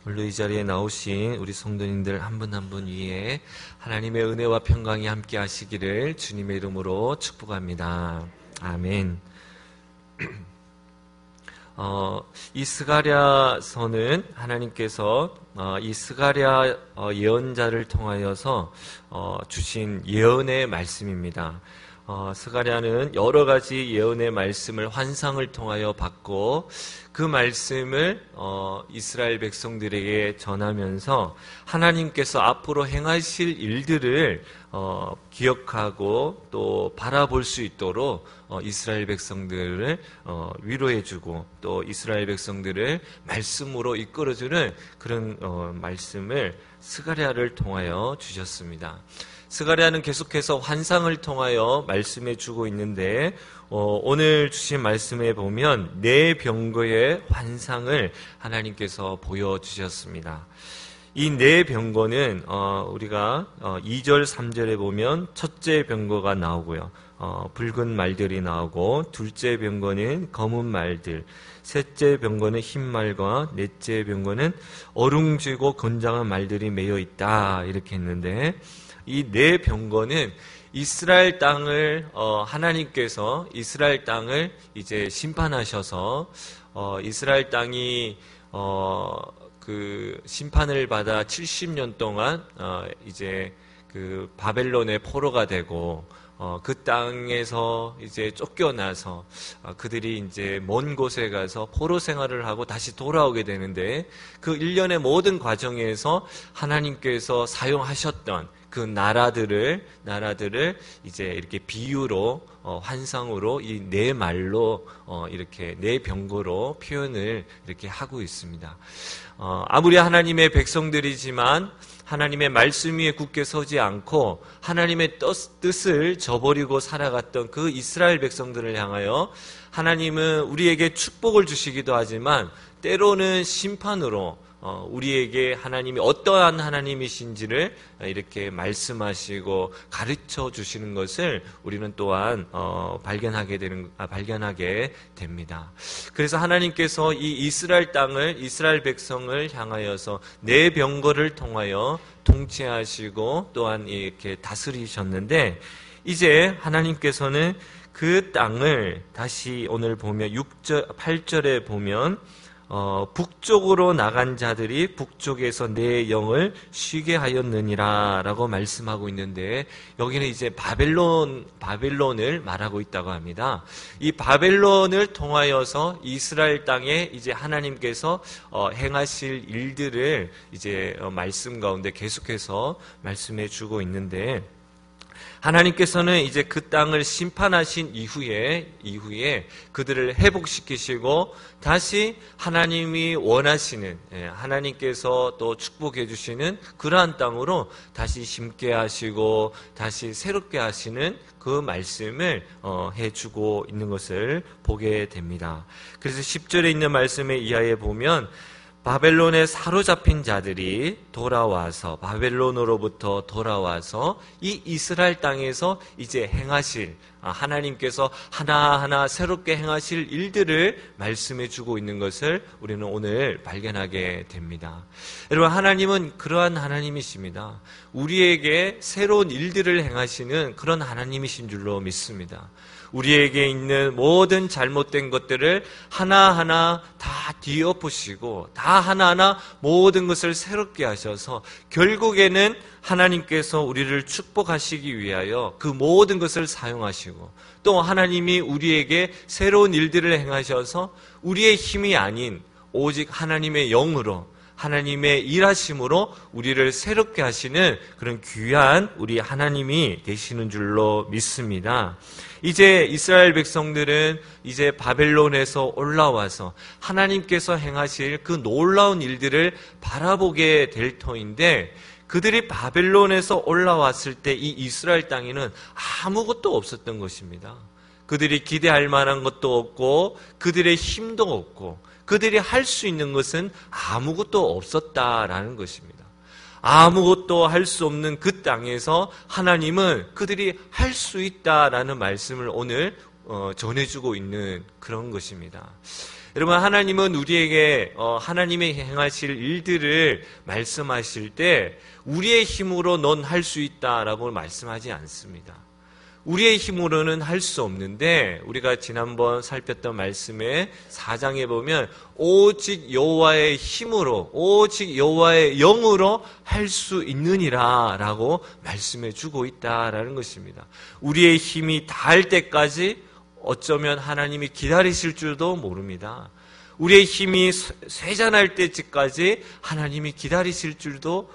오늘도 이 자리에 나오신 우리 성도님들 한 분 한 분 위에 하나님의 은혜와 평강이 함께 하시기를 주님의 이름으로 축복합니다. 아멘. 이 스가랴서는 하나님께서 이 스가랴 예언자를 통하여서 주신 예언의 말씀입니다. 스가랴는 여러 가지 예언의 말씀을 환상을 통하여 받고 그 말씀을 이스라엘 백성들에게 전하면서 하나님께서 앞으로 행하실 일들을 기억하고 또 바라볼 수 있도록 이스라엘 백성들을 위로해주고 또 이스라엘 백성들을 말씀으로 이끌어주는 그런 말씀을 스가랴를 통하여 주셨습니다. 스가랴는 계속해서 환상을 통하여 말씀해 주고 있는데 오늘 주신 말씀에 보면 네 병거의 환상을 하나님께서 보여주셨습니다. 이 네 병거는 우리가 2절 3절에 보면 첫째 병거가 나오고요. 붉은 말들이 나오고 둘째 병거는 검은 말들, 셋째 병거는 흰 말과 넷째 병거는 어룽지고 건장한 말들이 매여 있다 이렇게 했는데 이 네 병거는 이스라엘 땅을 하나님께서 이스라엘 땅을 이제 심판하셔서 이스라엘 땅이 그 심판을 받아 70년 동안 이제 그 바벨론의 포로가 되고 그 땅에서 이제 쫓겨나서 그들이 이제 먼 곳에 가서 포로 생활을 하고 다시 돌아오게 되는데 그 일련의 모든 과정에서 하나님께서 사용하셨던 그 나라들을 이제 이렇게 비유로 환상으로 이 네 말로 이렇게 네 병거로 표현을 이렇게 하고 있습니다. 아무리 하나님의 백성들이지만 하나님의 말씀 위에 굳게 서지 않고 하나님의 뜻을 저버리고 살아갔던 그 이스라엘 백성들을 향하여 하나님은 우리에게 축복을 주시기도 하지만 때로는 심판으로 우리에게 하나님이 어떠한 하나님이신지를 이렇게 말씀하시고 가르쳐 주시는 것을 우리는 또한 발견하게 됩니다. 그래서 하나님께서 이 이스라엘 땅을 이스라엘 백성을 향하여서 네 병거를 통하여 통치하시고 또한 이렇게 다스리셨는데 이제 하나님께서는 그 땅을 다시 오늘 보면 8절에 보면 북쪽으로 나간 자들이 북쪽에서 내 영을 쉬게 하였느니라 라고 말씀하고 있는데 여기는 이제 바벨론을 말하고 있다고 합니다. 이 바벨론을 통하여서 이스라엘 땅에 이제 하나님께서 행하실 일들을 이제 말씀 가운데 계속해서 말씀해 주고 있는데 하나님께서는 이제 그 땅을 심판하신 이후에 그들을 회복시키시고 다시 하나님이 원하시는 하나님께서 또 축복해 주시는 그러한 땅으로 다시 심게 하시고 다시 새롭게 하시는 그 말씀을 해주고 있는 것을 보게 됩니다. 그래서 10절에 있는 말씀의 이하에 보면 바벨론에 사로잡힌 자들이 바벨론으로부터 돌아와서 이 이스라엘 땅에서 이제 행하실 하나님께서 하나하나 새롭게 행하실 일들을 말씀해 주고 있는 것을 우리는 오늘 발견하게 됩니다. 여러분, 하나님은 그러한 하나님이십니다. 우리에게 새로운 일들을 행하시는 그런 하나님이신 줄로 믿습니다. 우리에게 있는 모든 잘못된 것들을 하나하나 다 뒤엎으시고 다 하나하나 모든 것을 새롭게 하셔서 결국에는 하나님께서 우리를 축복하시기 위하여 그 모든 것을 사용하시고 또 하나님이 우리에게 새로운 일들을 행하셔서 우리의 힘이 아닌 오직 하나님의 영으로 하나님의 일하심으로 우리를 새롭게 하시는 그런 귀한 우리 하나님이 되시는 줄로 믿습니다. 이제 이스라엘 백성들은 이제 바벨론에서 올라와서 하나님께서 행하실 그 놀라운 일들을 바라보게 될 터인데 그들이 바벨론에서 올라왔을 때 이 이스라엘 땅에는 아무것도 없었던 것입니다. 그들이 기대할 만한 것도 없고 그들의 힘도 없고 그들이 할 수 있는 것은 아무것도 없었다라는 것입니다. 아무것도 할 수 없는 그 땅에서 하나님은 그들이 할 수 있다라는 말씀을 오늘 전해주고 있는 그런 것입니다. 여러분, 하나님은 우리에게 하나님의 행하실 일들을 말씀하실 때 우리의 힘으로 넌 할 수 있다라고 말씀하지 않습니다. 우리의 힘으로는 할 수 없는데, 우리가 지난번 살폈던 말씀의 4장에 보면 오직 여호와의 힘으로, 오직 여호와의 영으로 할 수 있느니라 라고 말씀해 주고 있다라는 것입니다. 우리의 힘이 닿을 때까지 어쩌면 하나님이 기다리실 줄도 모릅니다. 우리의 힘이 쇠잔할 때까지 하나님이 기다리실 줄도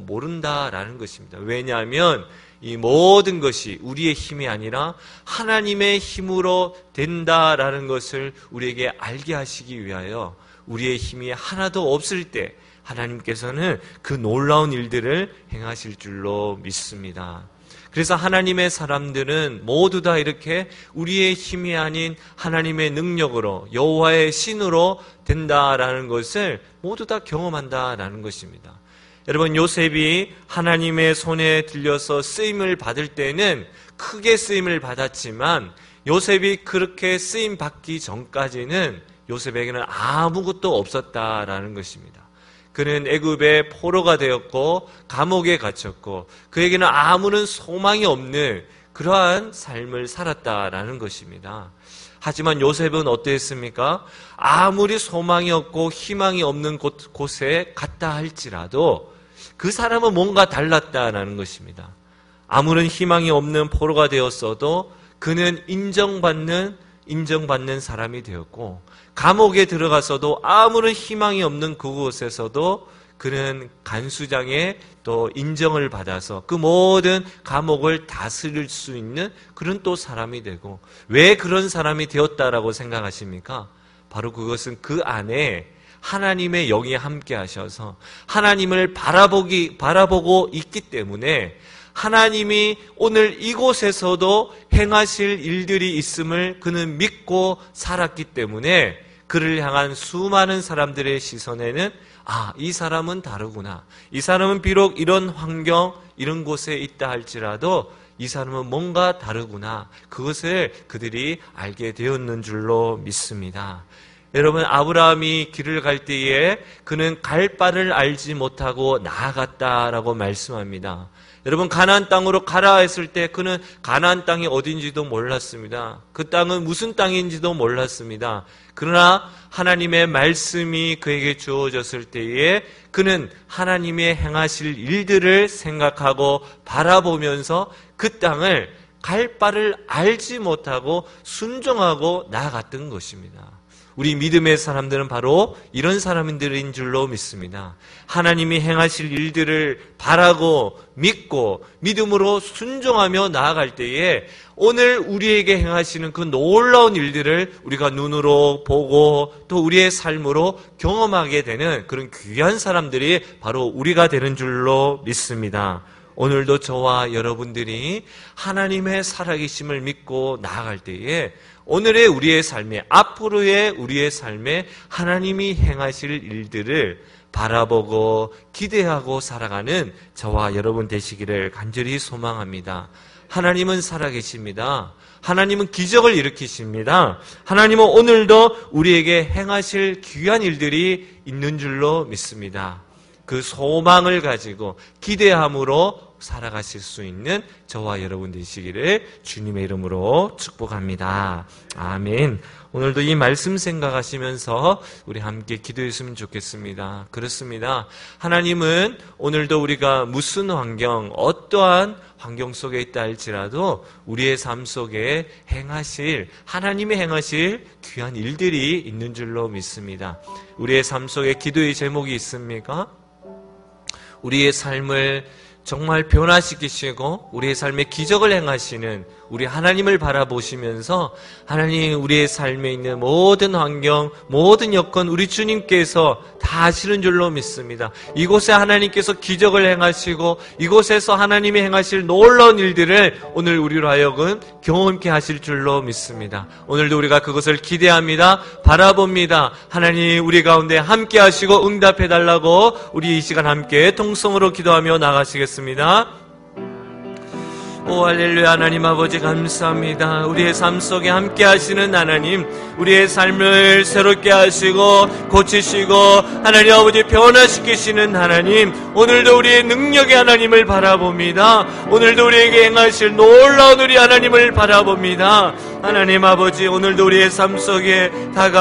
모른다라는 것입니다. 왜냐하면 이 모든 것이 우리의 힘이 아니라 하나님의 힘으로 된다라는 것을 우리에게 알게 하시기 위하여 우리의 힘이 하나도 없을 때 하나님께서는 그 놀라운 일들을 행하실 줄로 믿습니다. 그래서 하나님의 사람들은 모두 다 이렇게 우리의 힘이 아닌 하나님의 능력으로, 여호와의 신으로 된다라는 것을 모두 다 경험한다라는 것입니다. 여러분, 요셉이 하나님의 손에 들려서 쓰임을 받을 때는 크게 쓰임을 받았지만, 요셉이 그렇게 쓰임 받기 전까지는 요셉에게는 아무것도 없었다라는 것입니다. 그는 애굽의 포로가 되었고 감옥에 갇혔고 그에게는 아무런 소망이 없는 그러한 삶을 살았다라는 것입니다. 하지만 요셉은 어땠습니까? 아무리 소망이 없고 희망이 없는 곳에 갔다 할지라도 그 사람은 뭔가 달랐다라는 것입니다. 아무런 희망이 없는 포로가 되었어도 그는 인정받는 사람이 되었고, 감옥에 들어가서도 아무런 희망이 없는 그곳에서도 그는 간수장의 또 인정을 받아서 그 모든 감옥을 다스릴 수 있는 그런 또 사람이 되고, 왜 그런 사람이 되었다라고 생각하십니까? 바로 그것은 그 안에 하나님의 영이 함께 하셔서 하나님을 바라보고 있기 때문에, 하나님이 오늘 이곳에서도 행하실 일들이 있음을 그는 믿고 살았기 때문에 그를 향한 수많은 사람들의 시선에는 이 사람은 다르구나. 이 사람은 비록 이런 환경, 이런 곳에 있다 할지라도 이 사람은 뭔가 다르구나. 그것을 그들이 알게 되었는 줄로 믿습니다. 여러분, 아브라함이 길을 갈 때에 그는 갈 바를 알지 못하고 나아갔다라고 말씀합니다. 여러분, 가나안 땅으로 가라 했을 때 그는 가나안 땅이 어딘지도 몰랐습니다. 그 땅은 무슨 땅인지도 몰랐습니다. 그러나 하나님의 말씀이 그에게 주어졌을 때에 그는 하나님의 행하실 일들을 생각하고 바라보면서 그 땅을 갈 바를 알지 못하고 순종하고 나아갔던 것입니다. 우리 믿음의 사람들은 바로 이런 사람들인 줄로 믿습니다. 하나님이 행하실 일들을 바라고 믿고 믿음으로 순종하며 나아갈 때에 오늘 우리에게 행하시는 그 놀라운 일들을 우리가 눈으로 보고 또 우리의 삶으로 경험하게 되는 그런 귀한 사람들이 바로 우리가 되는 줄로 믿습니다. 오늘도 저와 여러분들이 하나님의 살아계심을 믿고 나아갈 때에 오늘의 우리의 삶에, 앞으로의 우리의 삶에 하나님이 행하실 일들을 바라보고 기대하고 살아가는 저와 여러분 되시기를 간절히 소망합니다. 하나님은 살아계십니다. 하나님은 기적을 일으키십니다. 하나님은 오늘도 우리에게 행하실 귀한 일들이 있는 줄로 믿습니다. 그 소망을 가지고 기대함으로 살아가실 수 있는 저와 여러분 되시기를 주님의 이름으로 축복합니다. 아멘. 오늘도 이 말씀 생각하시면서 우리 함께 기도했으면 좋겠습니다. 그렇습니다. 하나님은 오늘도 우리가 무슨 환경, 어떠한 환경 속에 있다 할지라도 우리의 삶 속에 하나님이 행하실 귀한 일들이 있는 줄로 믿습니다. 우리의 삶 속에 기도의 제목이 있습니까? 우리의 삶을 정말 변화시키시고 우리의 삶에 기적을 행하시는 우리 하나님을 바라보시면서 하나님, 우리의 삶에 있는 모든 환경, 모든 여건 우리 주님께서 다 아시는 줄로 믿습니다. 이곳에 하나님께서 기적을 행하시고 이곳에서 하나님이 행하실 놀라운 일들을 오늘 우리로 하여금 경험케 하실 줄로 믿습니다. 오늘도 우리가 그것을 기대합니다. 바라봅니다. 하나님, 우리 가운데 함께 하시고 응답해 달라고 우리 이 시간 함께 통성으로 기도하며 나가시겠습니다. 오 할렐루야. 하나님 아버지 감사합니다. 우리의 삶 속에 함께 하시는 하나님, 우리의 삶을 새롭게 하시고 고치시고 하나님 아버지 변화시키시는 하나님, 오늘도 우리의 능력의 하나님을 바라봅니다. 오늘도 우리에게 행하실 놀라운 우리 하나님을 바라봅니다. 하나님 아버지, 오늘도 우리의 삶 속에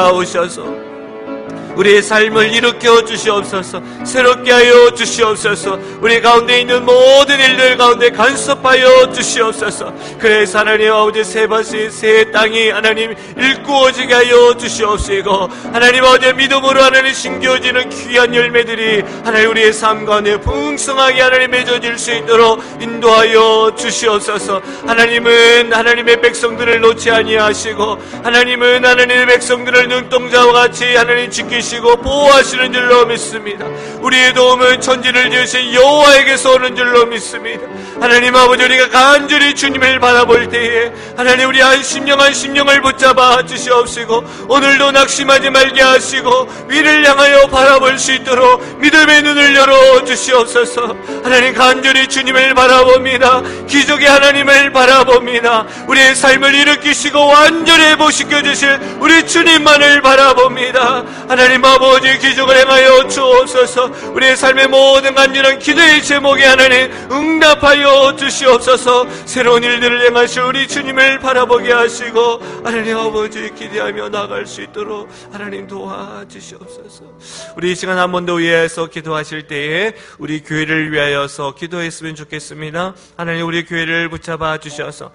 다가오셔서 우리의 삶을 일으켜 주시옵소서. 새롭게 하여 주시옵소서. 우리 가운데 있는 모든 일들 가운데 간섭하여 주시옵소서. 그래서 하나님 아버지, 새밭이 새 땅이 하나님 일구어지게 하여 주시옵시고, 하나님 아버지 믿음으로 하나님 심겨지는 귀한 열매들이 하나님 우리의 삶 가운데 풍성하게 하나님 맺어질 수 있도록 인도하여 주시옵소서. 하나님은 하나님의 백성들을 놓지 아니하시고, 하나님은 하나님의 백성들을 눈동자와 같이 하나님 지키시고 보호하시는 줄로 믿습니다. 우리의 도움은 천지를 지으신 여호와에게서 오는 줄로 믿습니다. 하나님 아버지, 우리가 간절히 주님을 바라볼 때에 하나님 우리 한 심령을 붙잡아 주시옵시고, 오늘도 낙심하지 말게 하시고 위를 향하여 바라볼 수 있도록 믿음의 눈을 열어 주시옵소서. 하나님 간절히 주님을 바라봅니다. 기적의 하나님을 바라봅니다. 우리의 삶을 일으키시고 완전히 회복시켜 주실 우리 주님만을 바라봅니다. 하나님 아버지, 기적을 행하여 주옵소서. 우리의 삶의 모든 간절한 기도의 제목에 하나님 응답하여 주시옵소서. 새로운 일들을 행하실 우리 주님을 바라보게 하시고 하나님 아버지 기대하며 나아갈 수 있도록 하나님 도와주시옵소서. 우리 이 시간 한 번 더 위해서 기도하실 때에 우리 교회를 위하여서 기도했으면 좋겠습니다. 하나님 우리 교회를 붙잡아 주셔서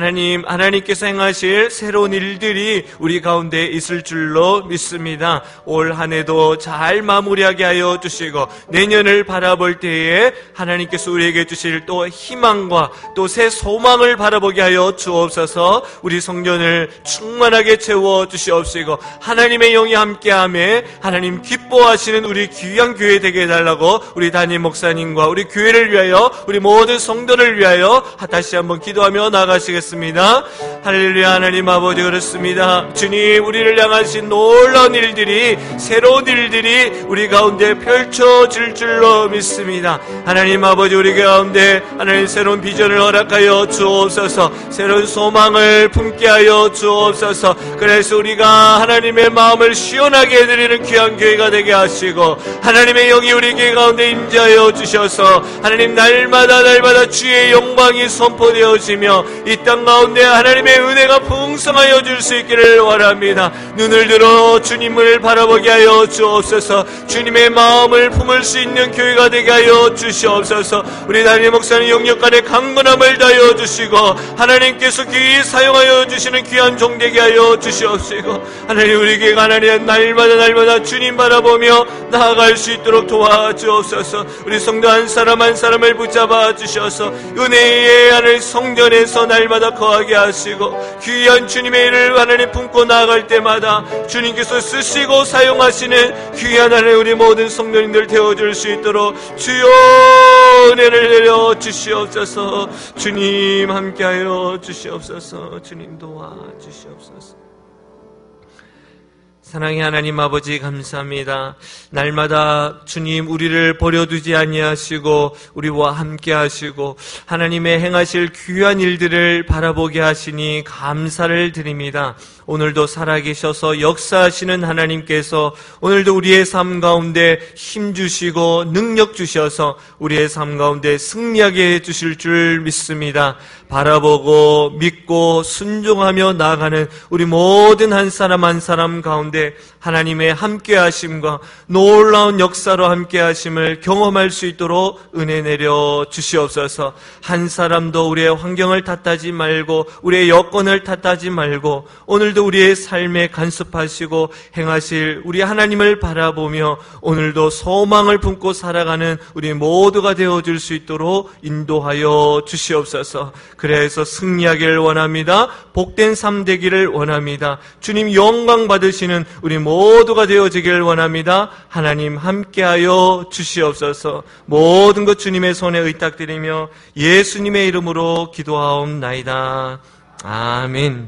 하나님께서 행하실 새로운 일들이 우리 가운데 있을 줄로 믿습니다. 올 한 해도 잘 마무리하게 하여 주시고 내년을 바라볼 때에 하나님께서 우리에게 주실 또 희망과 또 새 소망을 바라보게 하여 주옵소서. 우리 성전을 충만하게 채워 주시옵시고 하나님의 영이 함께하며 하나님 기뻐하시는 우리 귀한 교회 되게 해달라고 우리 담임 목사님과 우리 교회를 위하여 우리 모든 성도를 위하여 다시 한번 기도하며 나가시겠습니다. 할렐루야. 하나님 아버지, 그렇습니다. 주님, 우리를 향하신 놀라운 일들이, 새로운 일들이 우리 가운데 펼쳐질 줄로 믿습니다. 하나님 아버지, 우리 가운데 하나님 새로운 비전을 허락하여 주옵소서. 새로운 소망을 품게 하여 주옵소서. 그래서 우리가 하나님의 마음을 시원하게 해드리는 귀한 교회가 되게 하시고 하나님의 영이 우리 교회 가운데 임재하여 주셔서 하나님 날마다 주의 영광이 선포되어지며 이 땅 가운데 하나님의 은혜가 풍성하여 줄 수 있기를 원합니다. 눈을 들어 주님을 바라보게 하여 주옵소서. 주님의 마음을 품을 수 있는 교회가 되게 하여 주시옵소서. 우리 담임 목사님 영역간의 강건함을 다하여 주시고 하나님께서 귀히 사용하여 주시는 귀한 종 되게 하여 주시옵시고 하나님 우리 교회가 하나님 날마다 주님 바라보며 나아갈 수 있도록 도와주옵소서. 우리 성도 한 사람 한 사람을 붙잡아 주셔서 은혜의 하늘 성전에서 날마다 거하게 하시고 귀한 주님의 일을 하나님 품고 나아갈 때마다 주님께서 쓰시고 사용하시는 귀한 하나님 우리 모든 성도님들 되어줄 수 있도록 주여 은혜를 내려 주시옵소서. 주님 함께하여 주시옵소서. 주님 도와주시옵소서. 사랑의 하나님 아버지, 감사합니다. 날마다 주님 우리를 버려두지 아니하시고 우리와 함께 하시고 하나님의 행하실 귀한 일들을 바라보게 하시니 감사를 드립니다. 오늘도 살아계셔서 역사하시는 하나님께서 오늘도 우리의 삶 가운데 힘주시고 능력 주셔서 우리의 삶 가운데 승리하게 해주실 줄 믿습니다. 바라보고 믿고 순종하며 나아가는 우리 모든 한 사람 한 사람 가운데 하나님의 함께하심과 놀라운 역사로 함께하심을 경험할 수 있도록 은혜 내려 주시옵소서. 한 사람도 우리의 환경을 탓하지 말고 우리의 여건을 탓하지 말고 오늘도 우리의 삶에 간섭하시고 행하실 우리 하나님을 바라보며 오늘도 소망을 품고 살아가는 우리 모두가 되어줄 수 있도록 인도하여 주시옵소서. 그래서 승리하기를 원합니다. 복된 삶 되기를 원합니다. 주님 영광 받으시는 우리 모두가 되어지기를 원합니다. 하나님 함께하여 주시옵소서. 모든 것 주님의 손에 의탁드리며 예수님의 이름으로 기도하옵나이다. 아멘.